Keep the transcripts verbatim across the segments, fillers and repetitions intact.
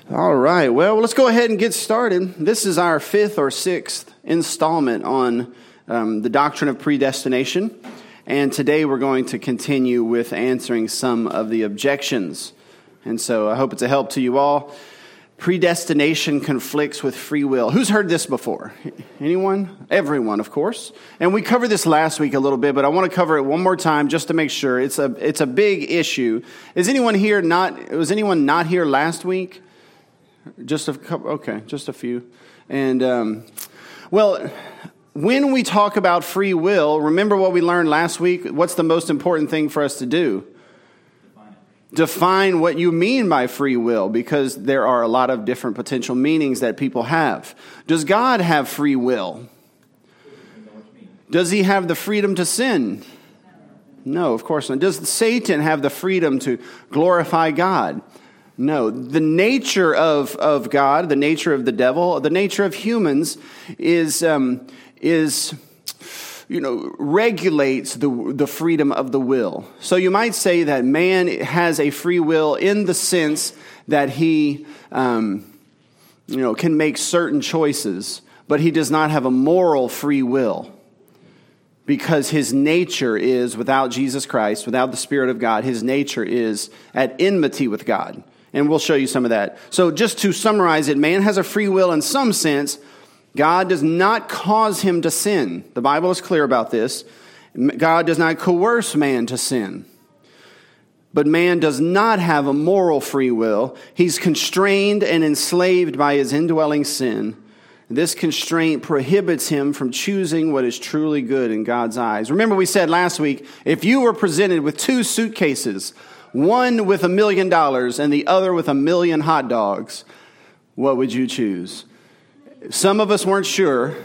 All right, well, let's go ahead and get started. This is our fifth or sixth installment on um, the doctrine of predestination, and today we're going to continue with answering some of the objections. And so I hope it's a help to you all. Predestination conflicts with free will. Who's heard this before? Anyone? Everyone, of course. And we covered this last week a little bit, but I want to cover it one more time just to make sure. It's a it's a big issue. Is anyone here not? Was anyone not here last week? Just a couple. Okay, just a few. And um, well, when we talk about free will, remember what we learned last week. What's the most important thing for us to do? Define what you mean by free will, because there are a lot of different potential meanings that people have. Does God have free will? Does he have the freedom to sin? No, of course not. Does Satan have the freedom to glorify God? No. The nature of, of God, the nature of the devil, the nature of humans is um, is... you know, regulates the the freedom of the will. So you might say that man has a free will in the sense that he, um, you know, can make certain choices, but he does not have a moral free will because his nature is, without Jesus Christ, without the Spirit of God, his nature is at enmity with God. And we'll show you some of that. So just to summarize it, man has a free will in some sense. God does not cause him to sin. The Bible is clear about this. God does not coerce man to sin. But man does not have a moral free will. He's constrained and enslaved by his indwelling sin. This constraint prohibits him from choosing what is truly good in God's eyes. Remember we said last week, if you were presented with two suitcases, one with a million dollars and the other with a million hot dogs, what would you choose? Some of us weren't sure.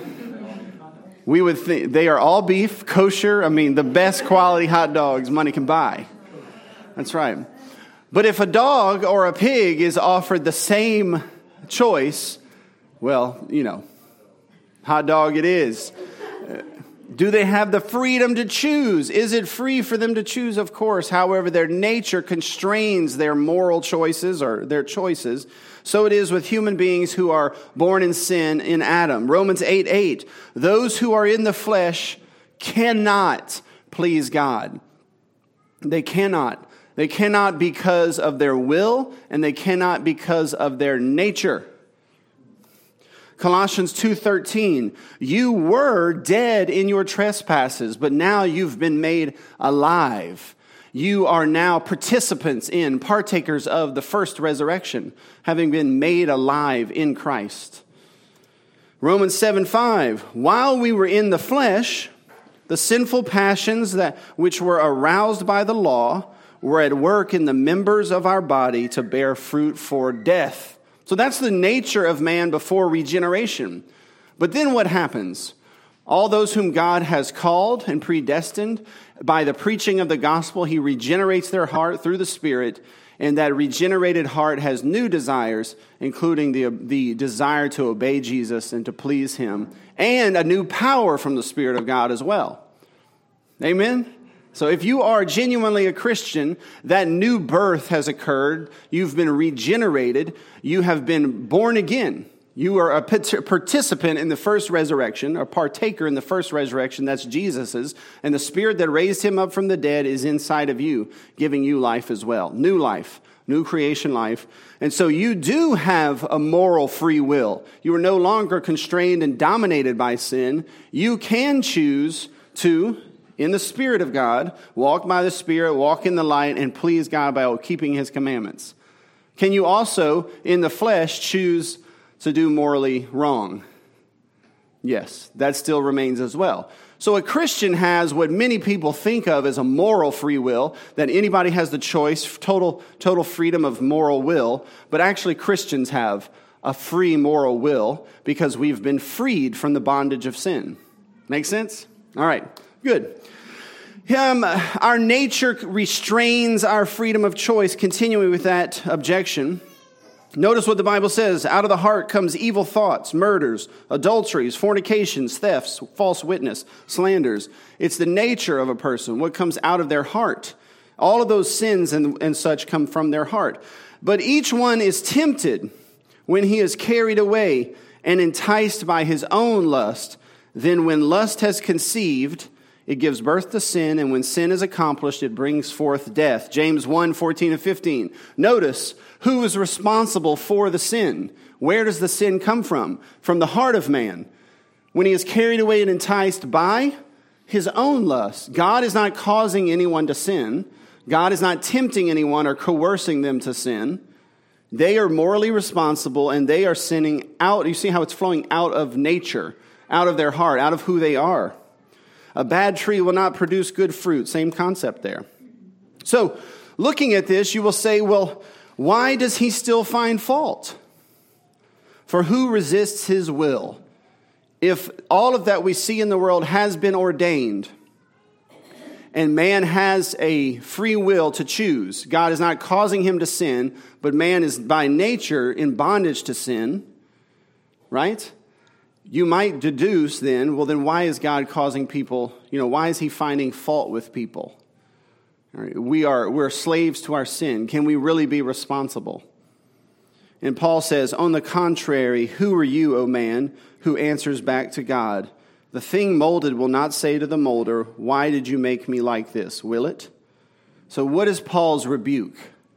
We would think they are all beef, kosher. I mean, the best quality hot dogs money can buy. That's right. But if a dog or a pig is offered the same choice, well, you know, hot dog it is. Do they have the freedom to choose? Is it free for them to choose? Of course. However, their nature constrains their moral choices or their choices. So it is with human beings who are born in sin in Adam. Romans eight eight. Those who are in the flesh cannot please God. They cannot. They cannot because of their will, and they cannot because of their nature. Colossians two thirteen, you were dead in your trespasses, but now you've been made alive. You are now participants in, partakers of the first resurrection, having been made alive in Christ. Romans seven five, while we were in the flesh, the sinful passions that which were aroused by the law were at work in the members of our body to bear fruit for death. So that's the nature of man before regeneration. But then what happens? All those whom God has called and predestined, by the preaching of the gospel, he regenerates their heart through the Spirit, and that regenerated heart has new desires, including the, the desire to obey Jesus and to please him, and a new power from the Spirit of God as well. Amen? So if you are genuinely a Christian, that new birth has occurred. You've been regenerated. You have been born again. You are a participant in the first resurrection, a partaker in the first resurrection. That's Jesus's. And the Spirit that raised him up from the dead is inside of you, giving you life as well. New life, new creation life. And so you do have a moral free will. You are no longer constrained and dominated by sin. You can choose to, in the Spirit of God, walk by the Spirit, walk in the light, and please God by keeping his commandments. Can you also, in the flesh, choose to do morally wrong? Yes, that still remains as well. So a Christian has what many people think of as a moral free will, that anybody has the choice, total, total freedom of moral will, but actually Christians have a free moral will because we've been freed from the bondage of sin. Make sense? All right, good. Um, our nature restrains our freedom of choice. Continuing with that objection, notice what the Bible says. Out of the heart comes evil thoughts, murders, adulteries, fornications, thefts, false witness, slanders. It's the nature of a person, what comes out of their heart. All of those sins and, and such come from their heart. But each one is tempted when he is carried away and enticed by his own lust, then when lust has conceived, it gives birth to sin, and when sin is accomplished, it brings forth death. James one, fourteen and fifteen. Notice who is responsible for the sin. Where does the sin come from? From the heart of man. When he is carried away and enticed by his own lust. God is not causing anyone to sin. God is not tempting anyone or coercing them to sin. They are morally responsible, and they are sinning out. You see how it's flowing out of nature, out of their heart, out of who they are. A bad tree will not produce good fruit. Same concept there. So, looking at this, you will say, well, why does he still find fault? For who resists his will? If all of that we see in the world has been ordained, and man has a free will to choose, God is not causing him to sin, but man is by nature in bondage to sin, right? You might deduce then, well, then why is God causing people, you know, why is he finding fault with people? All right, we are, we're slaves to our sin. Can we really be responsible? And Paul says, on the contrary, who are you, O man, who answers back to God? The thing molded will not say to the molder, why did you make me like this? Will it? So what is Paul's rebuke?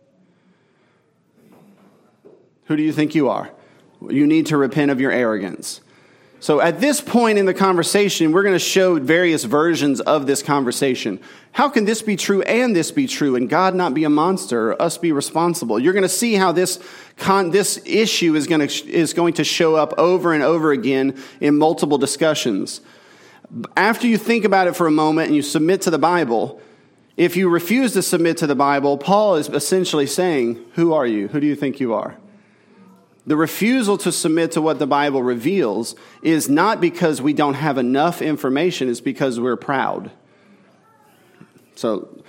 Who do you think you are? You need to repent of your arrogance. So at this point in the conversation, we're going to show various versions of this conversation. How can this be true and this be true, and God not be a monster, or us be responsible? You're going to see how this con- this issue is going to is going to show up over and over again in multiple discussions. After you think about it for a moment and you submit to the Bible, if you refuse to submit to the Bible, Paul is essentially saying, who are you? Who do you think you are? The refusal to submit to what the Bible reveals is not because we don't have enough information, it's because we're proud. So,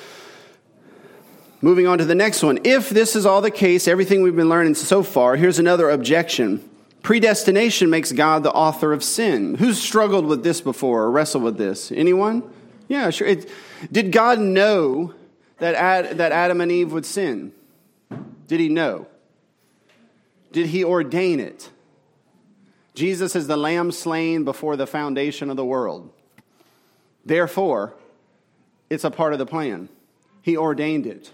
moving on to the next one. If this is all the case, everything we've been learning so far, here's another objection. Predestination makes God the author of sin. Who's struggled with this before or wrestled with this? Anyone? Yeah, sure. It, did God know that Ad, that Adam and Eve would sin? Did he know? Did he ordain it? Jesus is the lamb slain before the foundation of the world. Therefore, it's a part of the plan. He ordained it.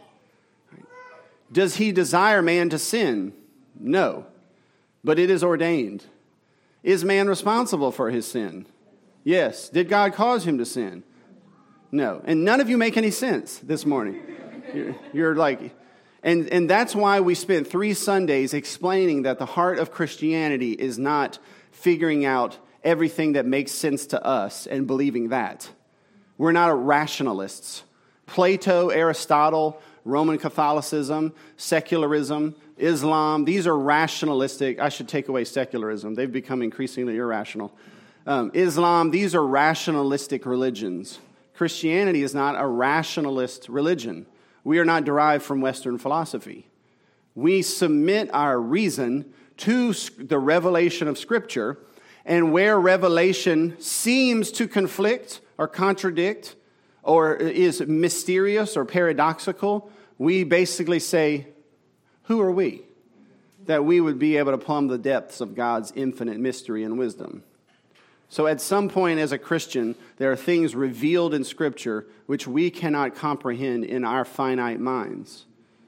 Does he desire man to sin? No. But it is ordained. Is man responsible for his sin? Yes. Did God cause him to sin? No. And none of you make any sense this morning. You're, you're like... And and that's why we spent three Sundays explaining that the heart of Christianity is not figuring out everything that makes sense to us and believing that. We're not rationalists. Plato, Aristotle, Roman Catholicism, secularism, Islam, these are rationalistic. I should take away secularism. They've become increasingly irrational. Um, Islam, these are rationalistic religions. Christianity is not a rationalist religion. We are not derived from Western philosophy. We submit our reason to the revelation of Scripture, and where revelation seems to conflict or contradict or is mysterious or paradoxical, we basically say, who are we? That we would be able to plumb the depths of God's infinite mystery and wisdom. So at some point as a Christian, there are things revealed in Scripture which we cannot comprehend in our finite minds.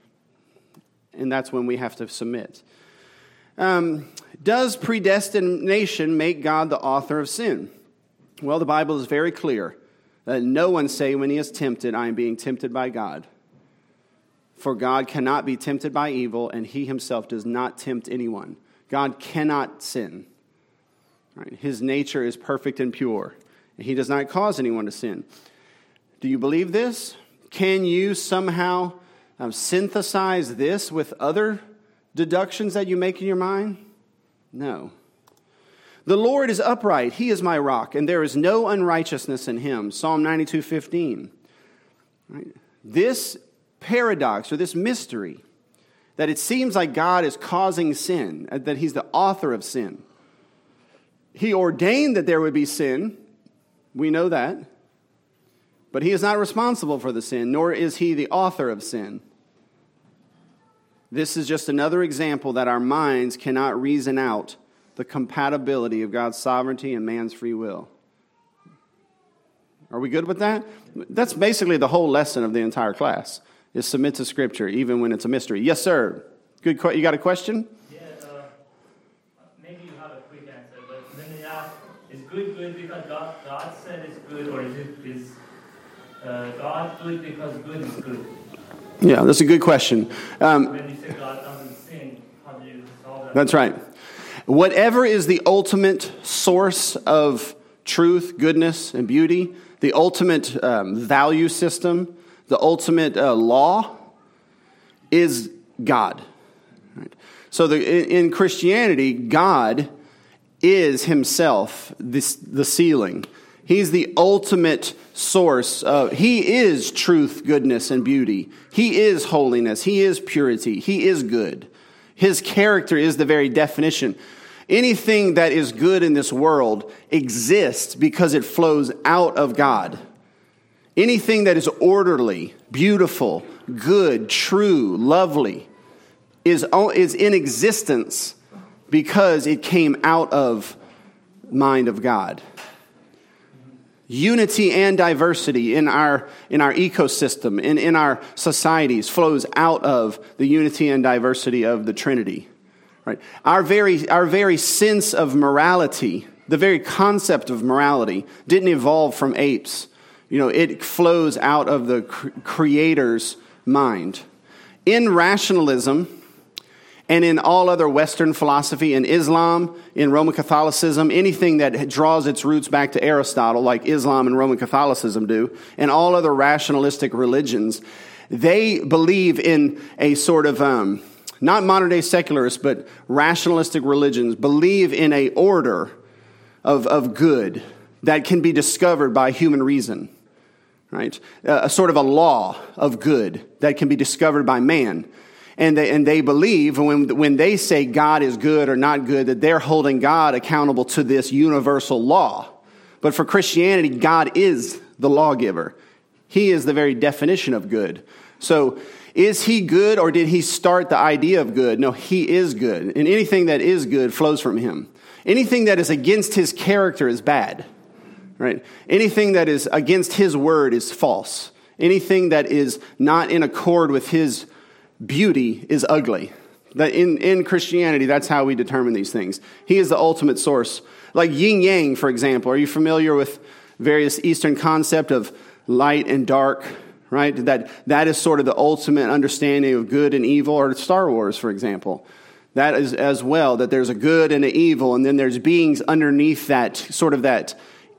And that's when we have to submit. Um, does predestination make God the author of sin? Well, the Bible is very clear that no one say when he is tempted, I am being tempted by God. For God cannot be tempted by evil, and he himself does not tempt anyone. God cannot sin. Right? His nature is perfect and pure, and he does not cause anyone to sin. Do you believe this? Can you somehow um, synthesize this with other deductions that you make in your mind? No. The Lord is upright. He is my rock, and there is no unrighteousness in him. Psalm ninety-two fifteen. Right? This paradox or this mystery that it seems like God is causing sin, that he's the author of sin. He ordained that there would be sin. We know that. But he is not responsible for the sin, nor is he the author of sin. This is just another example that our minds cannot reason out the compatibility of God's sovereignty and man's free will. Are we good with that? That's basically the whole lesson of the entire class, is submit to Scripture, even when it's a mystery. Yes, sir. Good. Que- you got a question? Yeah, uh, maybe you have a quick answer, but then they ask, is good good because God, God said it's good, or is it is uh, God good because good is good? Yeah, that's a good question. Um, when you say God doesn't sin, how do you solve that? That's right. Whatever is the ultimate source of truth, goodness, and beauty, the ultimate um, value system, the ultimate uh, law, is God. Right? So the, in, in Christianity, God is himself this, the ceiling. He's the ultimate source of, he is truth, goodness, and beauty. He is holiness. He is purity. He is good. His character is the very definition. Anything that is good in this world exists because it flows out of God. Anything that is orderly, beautiful, good, true, lovely is, is in existence because it came out of the mind of God. Unity and diversity in our in our ecosystem, in, in our societies, flows out of the unity and diversity of the Trinity. Right? Our very our very sense of morality, the very concept of morality, didn't evolve from apes. You know, it flows out of the Creator's mind. In rationalism, and in all other Western philosophy, in Islam, in Roman Catholicism, anything that draws its roots back to Aristotle, like Islam and Roman Catholicism do, and all other rationalistic religions, they believe in a sort of, um, not modern-day secularists, but rationalistic religions, believe in a order of, of good that can be discovered by human reason, right? A, a sort of a law of good that can be discovered by man. And they, and they believe when, when they say God is good or not good, that they're holding God accountable to this universal law. But for Christianity, God is the lawgiver. He is the very definition of good. So is he good, or did he start the idea of good? No, he is good. And anything that is good flows from him. Anything that is against his character is bad. Right? Anything that is against his word is false. Anything that is not in accord with his beauty is ugly. That in, in Christianity, that's how we determine these things. He is the ultimate source. Like yin yang, for example. Are you familiar with various Eastern concept of light and dark? Right? That that is sort of the ultimate understanding of good and evil. Or Star Wars, for example. That is as well, that there's a good and an evil, and then there's beings underneath that, sort of that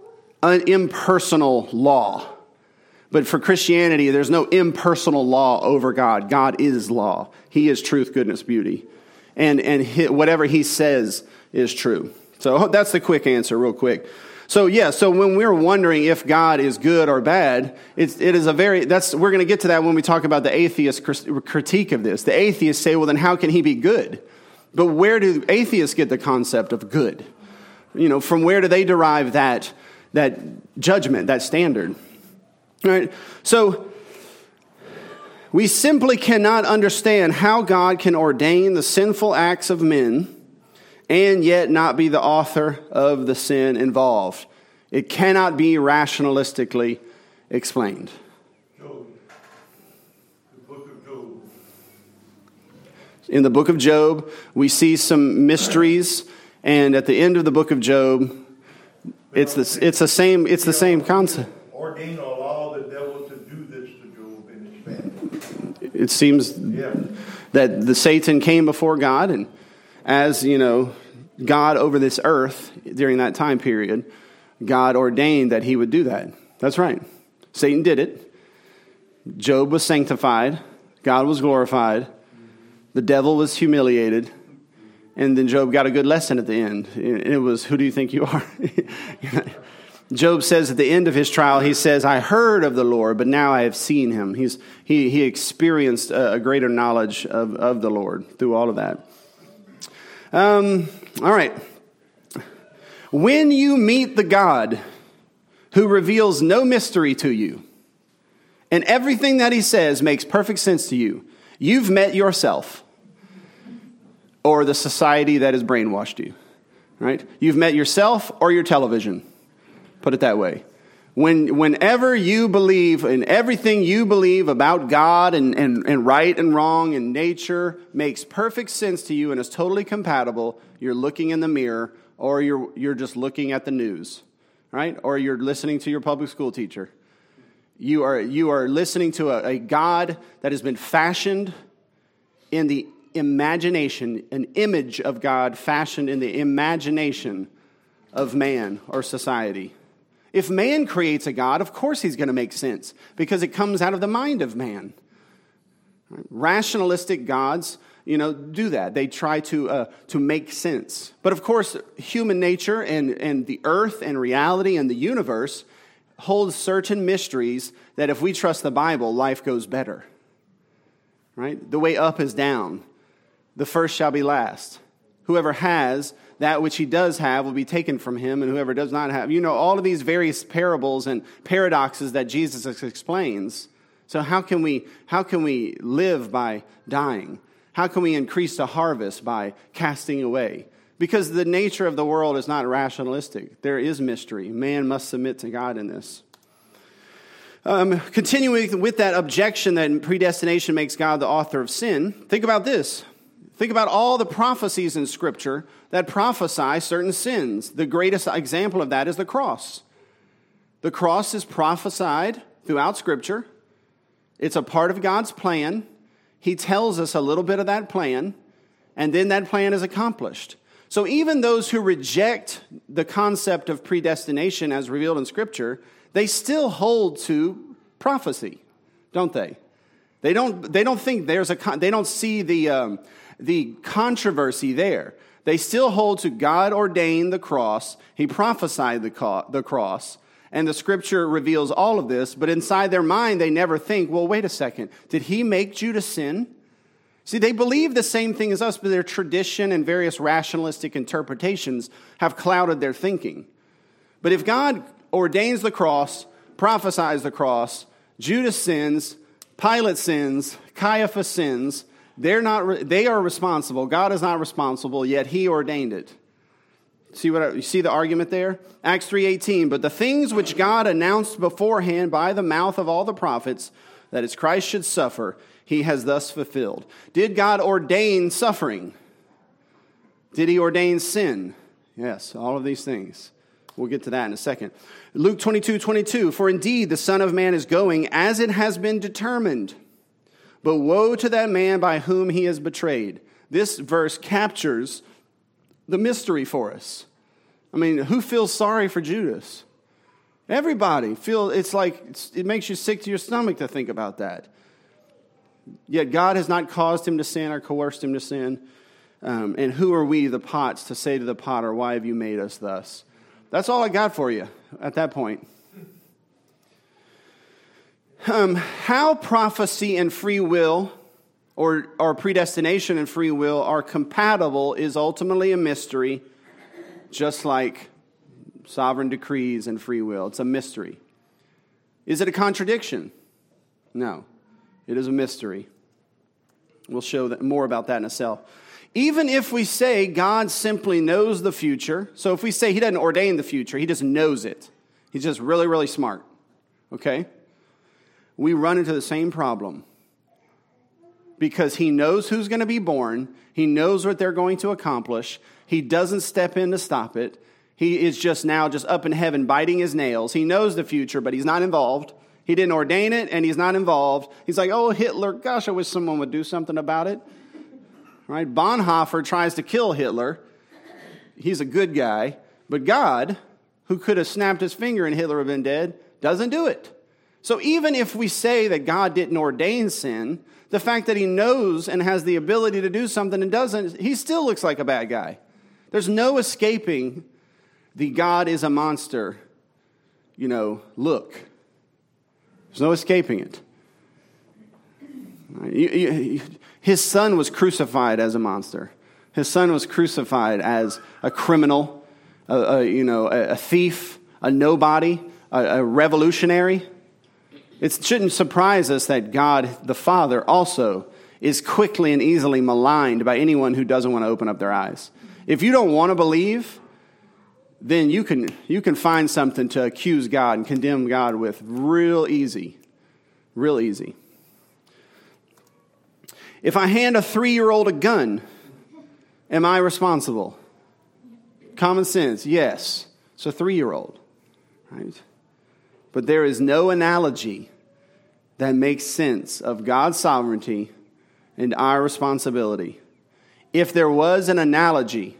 impersonal law. But for Christianity, there's no impersonal law over God. God is law. He is truth, goodness, beauty. And and he, whatever he says is true. So that's the quick answer, real quick. So yeah, so when we're wondering if God is good or bad, it's, it is a very, that's, we're going to get to that when we talk about the atheist critique of this. The atheists say, well, then how can he be good? But where do atheists get the concept of good? You know, from where do they derive that, that judgment, that standard? All right, so we simply cannot understand how God can ordain the sinful acts of men and yet not be the author of the sin involved. It cannot be rationalistically explained. Job. The book of Job. In the book of Job, we see some mysteries, and at the end of the book of Job, it's the it's the same it's the same concept. Ordain or allow the devil to do this to Job and his family. It seems Yeah. that the Satan came before God, and as you know, God over this earth during that time period, God ordained that he would do that. That's right. Satan did it. Job was sanctified. God was glorified. The devil was humiliated. And then Job got a good lesson at the end. And it was, who do you think you are? Job says at the end of his trial, he says, I heard of the Lord, but now I have seen him. He's, he, he experienced a, a greater knowledge of, of the Lord through all of that. Um, all right. When you meet the God who reveals no mystery to you, and everything that he says makes perfect sense to you, you've met yourself. or the society that has brainwashed you, right? You've met yourself or your television, put it that way. When, whenever you believe in everything you believe about God and, and, and right and wrong and nature makes perfect sense to you and is totally compatible, you're looking in the mirror or you're, you're just looking at the news, right? Or you're listening to your public school teacher. You are, you are listening to a, a God that has been fashioned in the imagination, an image of God fashioned in the imagination of man or society. If man creates a God, of course he's going to make sense because it comes out of the mind of man. Rationalistic gods, you know, do that. They try to uh, to make sense. But of course, human nature and, and the earth and reality and the universe holds certain mysteries that if we trust the Bible, life goes better. Right? The way up is down. The first shall be last. Whoever has that which he does have will be taken from him, and whoever does not have. You know, all of these various parables and paradoxes that Jesus explains. So how can we how can we live by dying? How can we increase the harvest by casting away? Because the nature of the world is not rationalistic. There is mystery. Man must submit to God in this. Um, continuing with that objection that predestination makes God the author of sin, think about this. Think about all the prophecies in Scripture that prophesy certain sins. The greatest example of that is the cross. The cross is prophesied throughout Scripture. It's a part of God's plan. He tells us a little bit of that plan, and then that plan is accomplished. So even those who reject the concept of predestination as revealed in Scripture, they still hold to prophecy, don't they? They don't. They don't think there's a. They don't see the um, the controversy there. They still hold to God ordained the cross. He prophesied the co- the cross, and the Scripture reveals all of this. But inside their mind, they never think, "Well, wait a second. Did He make Judas sin?" See, they believe the same thing as us, but their tradition and various rationalistic interpretations have clouded their thinking. But if God ordains the cross, prophesies the cross, Judas sins, Pilate sins, Caiaphas sins, they're not, they are responsible. God is not responsible, yet He ordained it. See what I, you see the argument there? Acts three eighteen, but the things which God announced beforehand by the mouth of all the prophets, that as Christ should suffer, He has thus fulfilled. Did God ordain suffering? Did He ordain sin? Yes, all of these things. We'll get to that in a second. Luke twenty-two twenty-two, for indeed the Son of Man is going as it has been determined. But woe to that man by whom he is betrayed. This verse captures the mystery for us. I mean, who feels sorry for Judas? Everybody feel it's like it's, it makes you sick to your stomach to think about that. Yet God has not caused him to sin or coerced him to sin. Um, and who are we, the pots, to say to the potter, why have you made us thus? That's all I got for you at that point. Um, how prophecy and free will, or, or predestination and free will, are compatible is ultimately a mystery, just like sovereign decrees and free will. It's a mystery. Is it a contradiction? No. It is a mystery. We'll show that, more about that in a sec. Even if we say God simply knows the future, so if we say He doesn't ordain the future, He just knows it. He's just really, really smart. Okay? We run into the same problem. Because He knows who's going to be born. He knows what they're going to accomplish. He doesn't step in to stop it. He is just now just up in heaven biting his nails. He knows the future, but He's not involved. He didn't ordain it, and He's not involved. He's like, oh, Hitler, gosh, I wish someone would do something about it. Right? Bonhoeffer tries to kill Hitler. He's a good guy. But God, who could have snapped his finger and Hitler would have been dead, doesn't do it. So even if we say that God didn't ordain sin, the fact that He knows and has the ability to do something and doesn't, He still looks like a bad guy. There's no escaping the God is a monster, you know, look. There's no escaping it. You, you, his Son was crucified as a monster. His Son was crucified as a criminal, a, a, you know, a, a thief, a nobody, a, a revolutionary. It shouldn't surprise us that God the Father also is quickly and easily maligned by anyone who doesn't want to open up their eyes. If you don't want to believe, then you can you can find something to accuse God and condemn God with real easy. Real easy. If I hand a three-year-old a gun, am I responsible? Common sense, yes. It's a three-year-old, right? But there is no analogy that makes sense of God's sovereignty and our responsibility. If there was an analogy,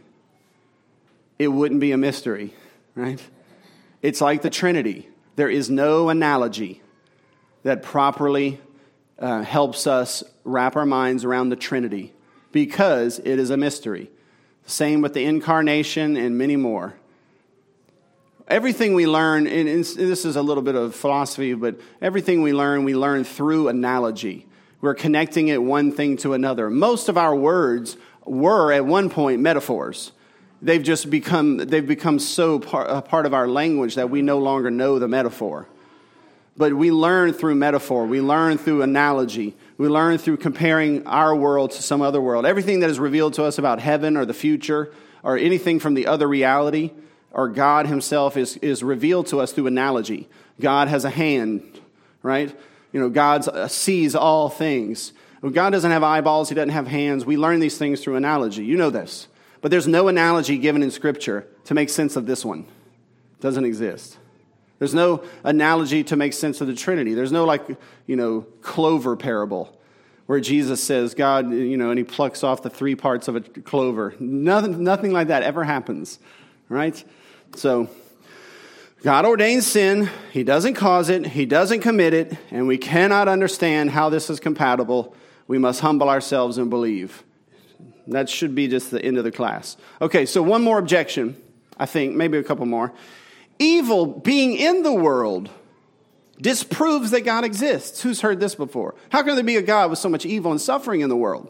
it wouldn't be a mystery, right? It's like the Trinity. There is no analogy that properly uh, helps us wrap our minds around the Trinity because it is a mystery. Same with the incarnation and many more. Everything we learn, and this is a little bit of philosophy, but everything we learn, we learn through analogy. We're connecting it one thing to another. Most of our words were at one point metaphors. They've just become, they've become so par, a part of our language that we no longer know the metaphor. But we learn through metaphor. We learn through analogy. We learn through comparing our world to some other world. Everything that is revealed to us about heaven or the future or anything from the other reality or God himself is, is revealed to us through analogy. God has a hand, right? You know, God sees all things. God doesn't have eyeballs. He doesn't have hands. We learn these things through analogy. You know this. But there's no analogy given in Scripture to make sense of this one. It doesn't exist. There's no analogy to make sense of the Trinity. There's no, like, you know, clover parable where Jesus says, God, you know, and he plucks off the three parts of a clover. Nothing, nothing like that ever happens, right? So God ordains sin. He doesn't cause it. He doesn't commit it. And we cannot understand how this is compatible. We must humble ourselves and believe. That should be just the end of the class. Okay, so one more objection, I think, maybe a couple more. Evil being in the world disproves that God exists. Who's heard this before? How can there be a God with so much evil and suffering in the world?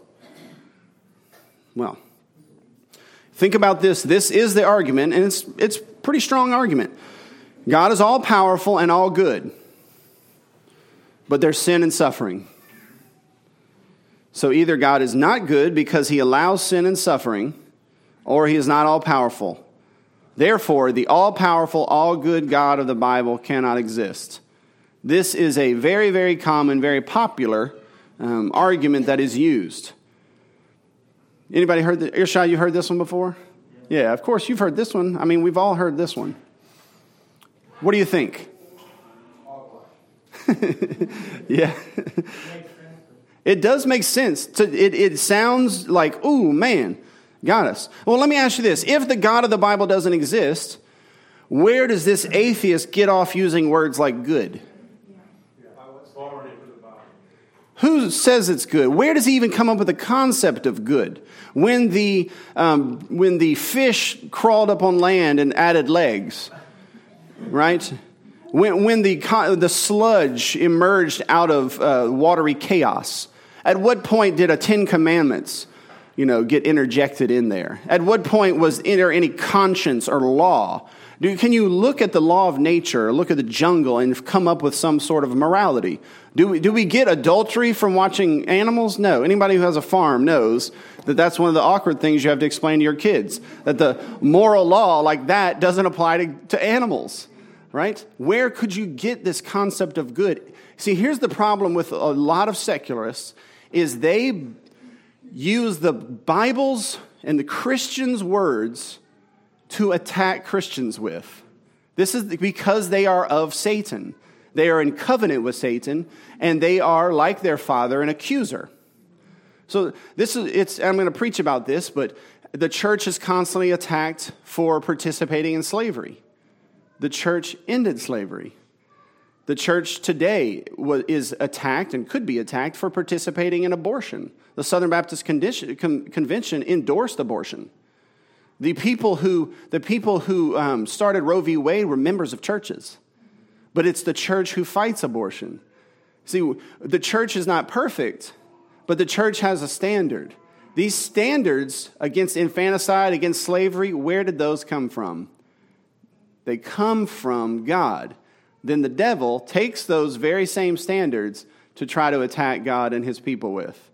Well, think about this. This is the argument, and it's it's a pretty strong argument. God is all powerful and all good, but there's sin and suffering. So either God is not good because he allows sin and suffering, or he is not all powerful. Therefore, the all-powerful, all-good God of the Bible cannot exist. This is a very, very common, very popular um, argument that is used. Anybody heard that? Irshad, you heard this one before? Yeah. yeah, of course you've heard this one. I mean, we've all heard this one. What do you think? yeah. It does make sense. To, it, it sounds like, ooh, man. Got us. Well, let me ask you this. If the God of the Bible doesn't exist, where does this atheist get off using words like good? Who says it's good? Where does he even come up with the concept of good? When the um, when the fish crawled up on land and added legs, right? When when the the sludge emerged out of uh, watery chaos. At what point did a Ten Commandments, you know, get interjected in there? At what point was there any conscience or law? Do, can you look at the law of nature, look at the jungle, and come up with some sort of morality? Do we, do we get adultery from watching animals? No. Anybody who has a farm knows that that's one of the awkward things you have to explain to your kids, that the moral law like that doesn't apply to, to animals, right? Where could you get this concept of good? See, here's the problem with a lot of secularists, is they use the Bible's and the Christians' words to attack Christians with. This is because they are of Satan. They are in covenant with Satan, and they are, like their father, an accuser. So this is it's I'm going to preach about this, but the church is constantly attacked for participating in slavery. The church ended slavery. The church today is attacked and could be attacked for participating in abortion. The Southern Baptist Convention endorsed abortion. The people who the people who um, started Roe v. Wade were members of churches, but it's the church who fights abortion. See, the church is not perfect, but the church has a standard. These standards against infanticide, against slavery, where did those come from? They come from God. Then the devil takes those very same standards to try to attack God and his people with.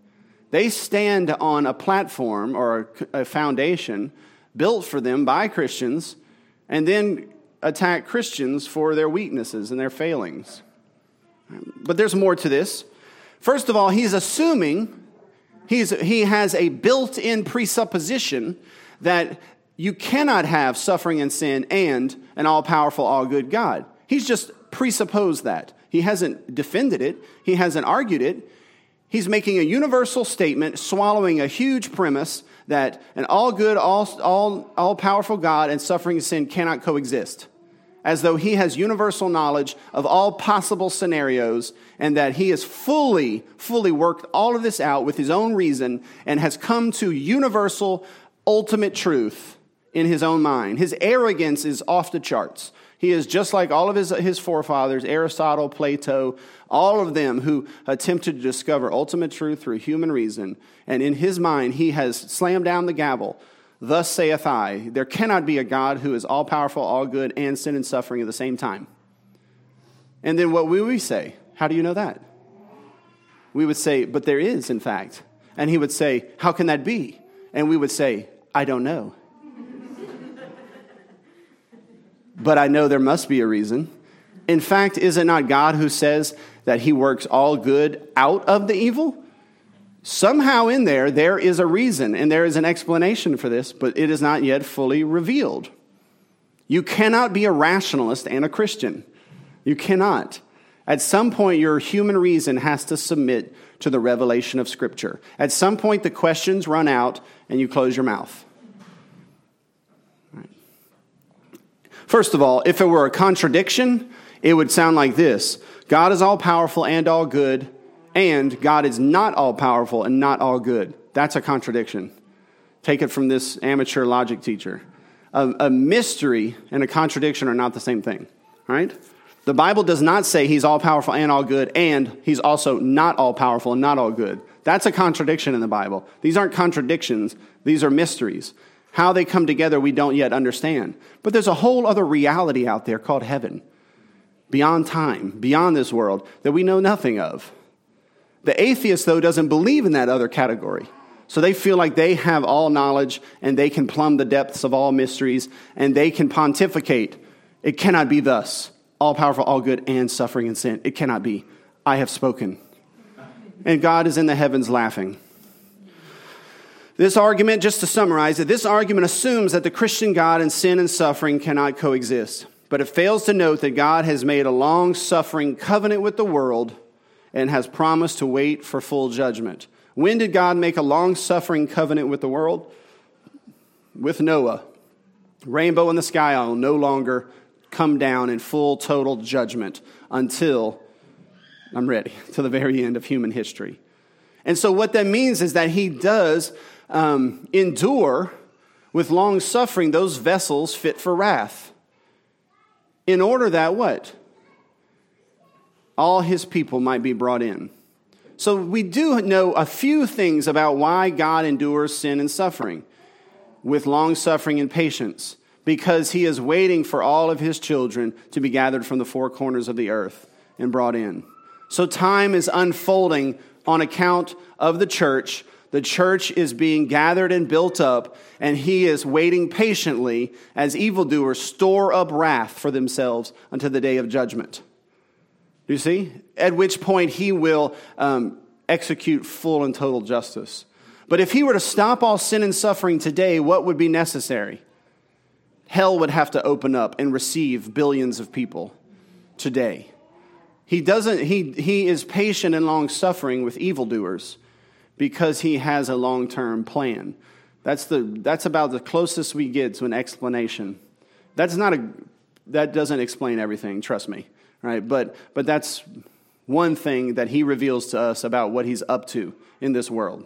They stand on a platform or a foundation built for them by Christians and then attack Christians for their weaknesses and their failings. But there's more to this. First of all, he's assuming, he's, he has a built-in presupposition that you cannot have suffering and sin and an all-powerful, all-good God. He's just presupposed that. He hasn't defended it. He hasn't argued it. He's making a universal statement, swallowing a huge premise that an all-good, all, all, all-powerful God and suffering and sin cannot coexist, as though he has universal knowledge of all possible scenarios and that he has fully, fully worked all of this out with his own reason and has come to universal, ultimate truth in his own mind. His arrogance is off the charts. He is just like all of his, his forefathers, Aristotle, Plato, all of them who attempted to discover ultimate truth through human reason. And in his mind, he has slammed down the gavel. Thus saith I, there cannot be a God who is all-powerful, all-good, and sin and suffering at the same time. And then what will we say? How do you know that? We would say, but there is, in fact. And he would say, how can that be? And we would say, I don't know. But I know there must be a reason. In fact, is it not God who says that he works all good out of the evil? Somehow in there, there is a reason, and there is an explanation for this, but it is not yet fully revealed. You cannot be a rationalist and a Christian. You cannot. At some point, your human reason has to submit to the revelation of Scripture. At some point, the questions run out, and you close your mouth. First of all, if it were a contradiction, it would sound like this. God is all-powerful and all good, and God is not all-powerful and not all good. That's a contradiction. Take it from this amateur logic teacher. A, a mystery and a contradiction are not the same thing, right? The Bible does not say he's all-powerful and all good, and he's also not all-powerful and not all good. That's a contradiction in the Bible. These aren't contradictions. These are mysteries. How they come together, we don't yet understand. But there's a whole other reality out there called heaven, beyond time, beyond this world, that we know nothing of. The atheist, though, doesn't believe in that other category. So they feel like they have all knowledge and they can plumb the depths of all mysteries and they can pontificate. It cannot be thus. All powerful, all good, and suffering and sin. It cannot be. I have spoken. And God is in the heavens laughing. This argument, just to summarize it, this argument assumes that the Christian God and sin and suffering cannot coexist. But it fails to note that God has made a long-suffering covenant with the world and has promised to wait for full judgment. When did God make a long-suffering covenant with the world? With Noah. Rainbow in the sky will no longer come down in full, total judgment until, I'm ready, to the very end of human history. And so what that means is that he does um, endure with long suffering those vessels fit for wrath. In order that what? All his people might be brought in. So we do know a few things about why God endures sin and suffering with long suffering and patience, because he is waiting for all of his children to be gathered from the four corners of the earth and brought in. So time is unfolding on account of the church. The church is being gathered and built up, and he is waiting patiently as evildoers store up wrath for themselves until the day of judgment. Do you see? At which point he will um, execute full and total justice. But if he were to stop all sin and suffering today, what would be necessary? Hell would have to open up and receive billions of people today. He doesn't. He he is patient and long suffering with evildoers because he has a long-term plan. That's the that's about the closest we get to an explanation. That's not a that doesn't explain everything. Trust me, right? But but that's one thing that he reveals to us about what he's up to in this world.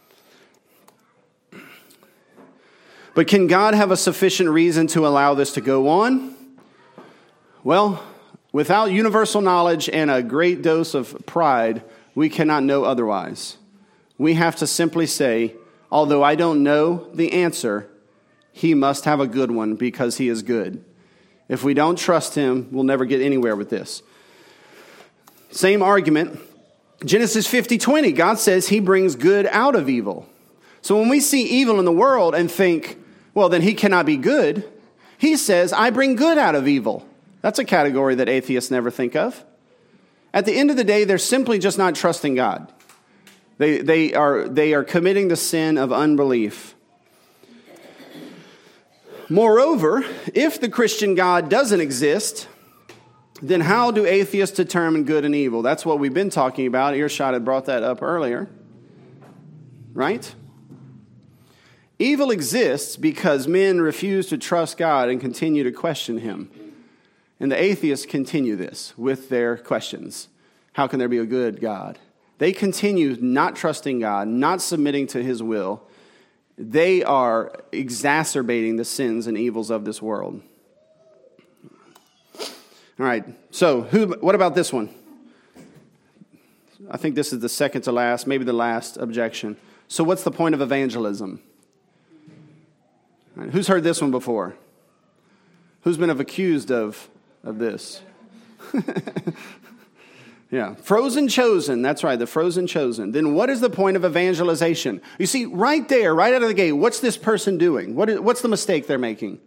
But can God have a sufficient reason to allow this to go on? Well, without universal knowledge and a great dose of pride, we cannot know otherwise. We have to simply say, although I don't know the answer, he must have a good one because he is good. If we don't trust him, we'll never get anywhere with this. Same argument Genesis fifty twenty, God says he brings good out of evil. So when we see evil in the world and think, well, then he cannot be good, he says, I bring good out of evil. That's a category that atheists never think of. At the end of the day, they're simply just not trusting God. They, they are, they are committing the sin of unbelief. Moreover, if the Christian God doesn't exist, then how do atheists determine good and evil? That's what we've been talking about. Earshot had brought that up earlier. Right? Evil exists because men refuse to trust God and continue to question him. And the atheists continue this with their questions. How can there be a good God? They continue not trusting God, not submitting to his will. They are exacerbating the sins and evils of this world. All right, so who? What about this one? I think this is the second to last, maybe the last objection. So what's the point of evangelism? All right, who's heard this one before? Who's been accused of, of this? Yeah, frozen chosen. That's right, the frozen chosen. Then what is the point of evangelization? You see, right there, right out of the gate, what's this person doing? What is, what's the mistake they're making?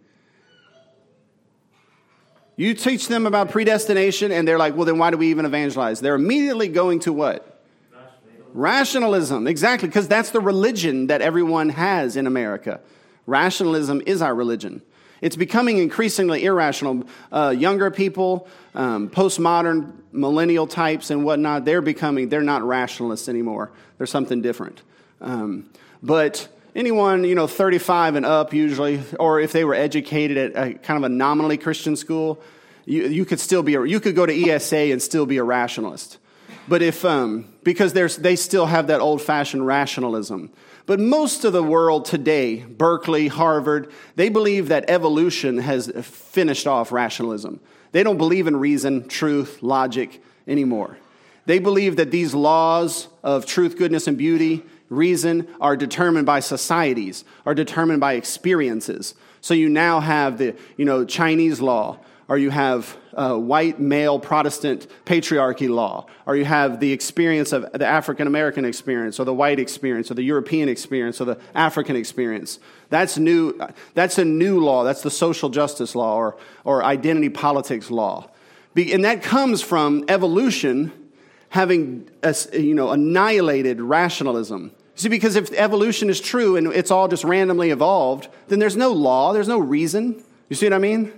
You teach them about predestination, and they're like, well, then why do we even evangelize? They're immediately going to what? Rationalism. Rationalism, exactly, because that's the religion that everyone has in America. Rationalism is our religion. It's becoming increasingly irrational. Uh, younger people, um, postmodern millennial types and whatnot, they're becoming, they're not rationalists anymore. They're something different. Um, but anyone, you know, thirty-five and up usually, or if they were educated at a kind of a nominally Christian school, you, you could still be, a, you could go to E S A and still be a rationalist. But if, um, because there's, they still have that old-fashioned rationalism. But most of the world today, Berkeley, Harvard, they believe that evolution has finished off rationalism. They don't believe in reason, truth, logic anymore. They believe that these laws of truth, goodness, and beauty, reason, are determined by societies, are determined by experiences. So you now have the, you know, Chinese law, or you have uh, white male Protestant patriarchy law, or you have the experience of the African-American experience, or the white experience, or the European experience, or the African experience. That's new. That's a new law. That's the social justice law, or, or identity politics law. Be, and that comes from evolution having, you know, annihilated rationalism. See, because if evolution is true and it's all just randomly evolved, then there's no law, there's no reason. You see what I mean?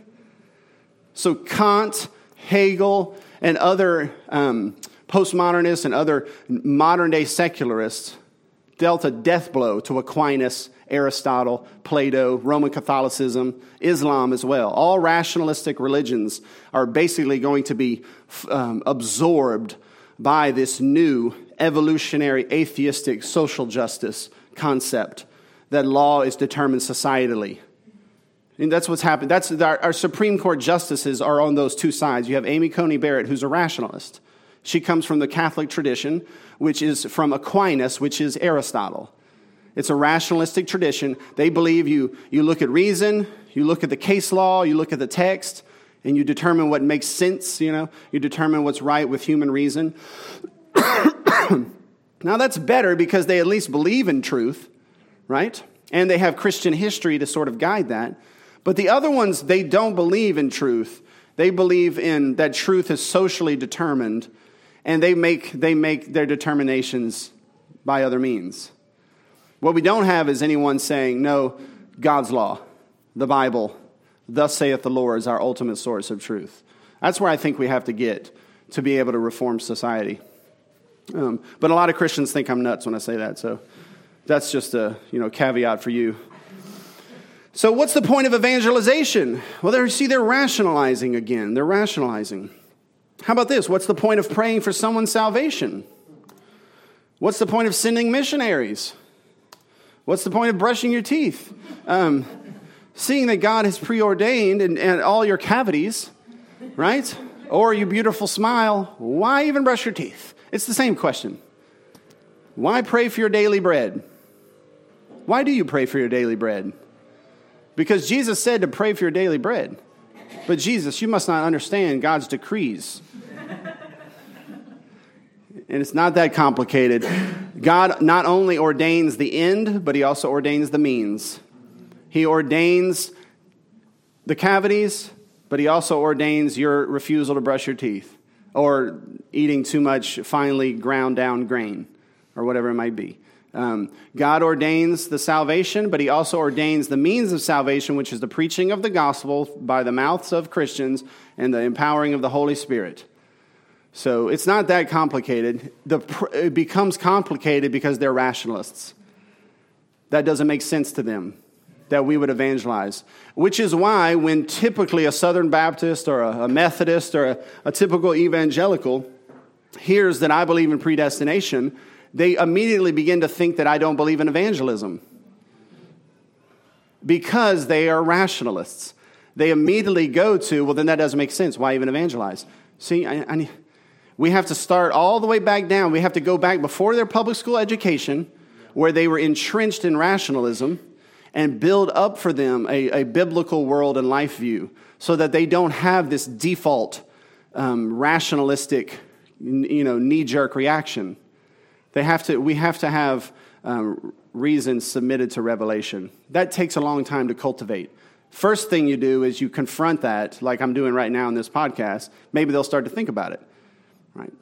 So Kant, Hegel, and other um, postmodernists and other modern-day secularists dealt a death blow to Aquinas, Aristotle, Plato, Roman Catholicism, Islam as well. All rationalistic religions are basically going to be um, absorbed by this new evolutionary atheistic social justice concept that law is determined societally. And that's what's happened. That's our, our Supreme Court justices are on those two sides. You have Amy Coney Barrett, who's a rationalist. She comes from the Catholic tradition, which is from Aquinas, which is Aristotle. It's a rationalistic tradition. They believe you, you look at reason, you look at the case law, you look at the text, and you determine what makes sense, you know. You determine what's right with human reason. Now that's better because they at least believe in truth, right? And they have Christian history to sort of guide that. But the other ones, they don't believe in truth. They believe in that truth is socially determined, and they make they make their determinations by other means. What we don't have is anyone saying, no, God's law, the Bible, thus saith the Lord is our ultimate source of truth. That's where I think we have to get to be able to reform society. Um, but a lot of Christians think I'm nuts when I say that, so that's just a you know caveat for you. So what's the point of evangelization? Well, there, see, they're rationalizing again. They're rationalizing. How about this? What's the point of praying for someone's salvation? What's the point of sending missionaries? What's the point of brushing your teeth? Um, seeing that God has preordained and, and all your cavities, right? Or your beautiful smile, why even brush your teeth? It's the same question. Why pray for your daily bread? Why do you pray for your daily bread? Because Jesus said to pray for your daily bread. But Jesus, you must not understand God's decrees. And it's not that complicated. God not only ordains the end, but he also ordains the means. He ordains the cavities, but he also ordains your refusal to brush your teeth or eating too much finely ground down grain or whatever it might be. Um, God ordains the salvation, but he also ordains the means of salvation, which is the preaching of the gospel by the mouths of Christians and the empowering of the Holy Spirit. So it's not that complicated. The, it becomes complicated because they're rationalists. That doesn't make sense to them, that we would evangelize. Which is why when typically a Southern Baptist or a, a Methodist or a, a typical evangelical hears that I believe in predestination, they immediately begin to think that I don't believe in evangelism. Because they are rationalists. They immediately go to, well, then that doesn't make sense. Why even evangelize? See, I, I, we have to start all the way back down. We have to go back before their public school education, where they were entrenched in rationalism, and build up for them a, a biblical world and life view so that they don't have this default um, rationalistic, you know, knee-jerk reaction. They have to. We have to have um, reasons submitted to revelation. That takes a long time to cultivate. First thing you do is you confront that, like I'm doing right now in this podcast. Maybe they'll start to think about it. Right.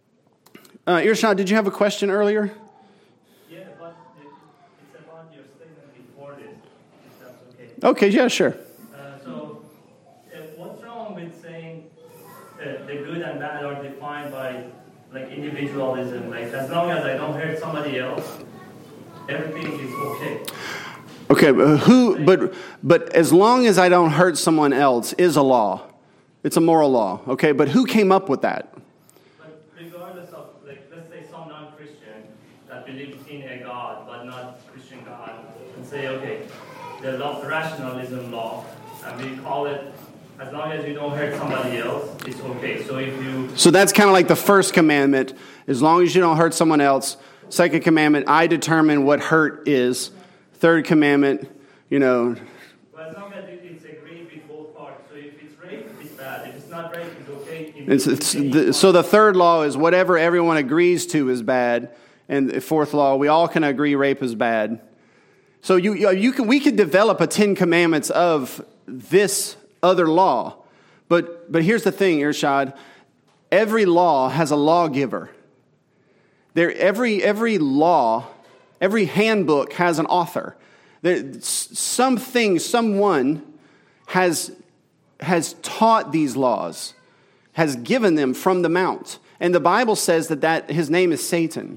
Uh, Irshad, did you have a question earlier? Yeah, but it's about your statement before this, if that's okay. Okay, yeah, sure. Uh, so, uh, what's wrong with saying uh, the good and bad are defined by like individualism? Like, as long as I don't hurt somebody else, everything is okay. Okay, but who? But but as long as I don't hurt someone else is a law. It's a moral law. Okay, but who came up with that? But regardless of, like, let's say some non-Christian that believes in a God but not Christian God, and say, okay, the law, rationalism law, and we call it, as long as you don't hurt somebody else, it's okay. So if you... So that's kind of like the first commandment. As long as you don't hurt someone else. Second commandment, I determine what hurt is. Third commandment, you know... Well, as long as it's agreed with both parts. So if it's rape, it's bad. If it's not rape, it's okay. If it's, it's the, so the third law is whatever everyone agrees to is bad. And the fourth law, we all can agree rape is bad. So you you can we could develop a Ten Commandments of this other law. But but here's the thing, Irshad. Every law has a lawgiver. There, every every law, every handbook has an author. There, something, someone has has taught these laws, has given them from the mount. And the Bible says that, that his name is Satan.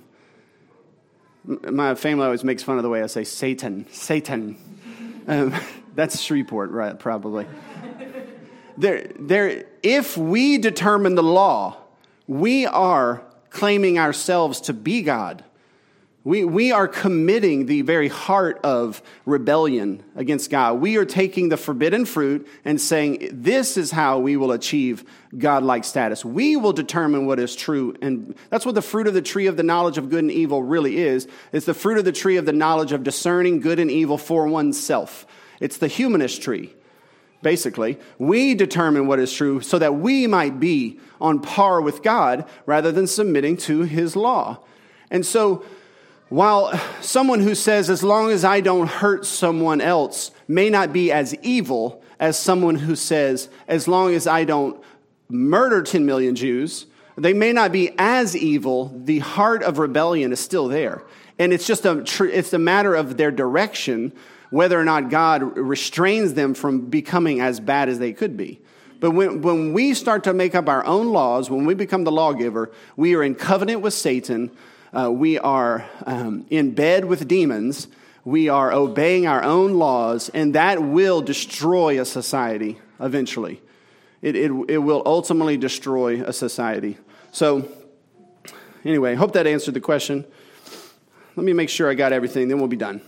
My family always makes fun of the way I say Satan. Satan. Um, that's Shreveport, right? Probably. There, there. If we determine the law, we are claiming ourselves to be God. We, we are committing the very heart of rebellion against God. We are taking the forbidden fruit and saying, this is how we will achieve God-like status. We will determine what is true. And that's what the fruit of the tree of the knowledge of good and evil really is. It's the fruit of the tree of the knowledge of discerning good and evil for oneself. It's the humanist tree, basically. We determine what is true so that we might be on par with God rather than submitting to his law. And so, while someone who says, as long as I don't hurt someone else, may not be as evil as someone who says, as long as I don't murder ten million Jews, they may not be as evil. The heart of rebellion is still there. And it's just a, it's a matter of their direction, whether or not God restrains them from becoming as bad as they could be. But when, when we start to make up our own laws, when we become the lawgiver, we are in covenant with Satan. Uh, we are um, in bed with demons. We are obeying our own laws, and that will destroy a society eventually. It, it, it will ultimately destroy a society. So, anyway, hope that answered the question. Let me make sure I got everything, then we'll be done.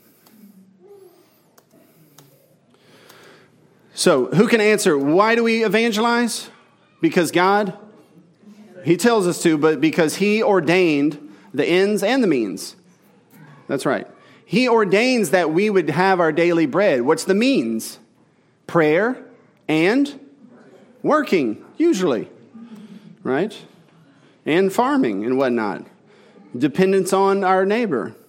So, who can answer? Why do we evangelize? Because God? He tells us to, but because he ordained the ends and the means. That's right. He ordains that we would have our daily bread. What's the means? Prayer and working, usually. Right? and farming and whatnot. Dependence on our neighbor.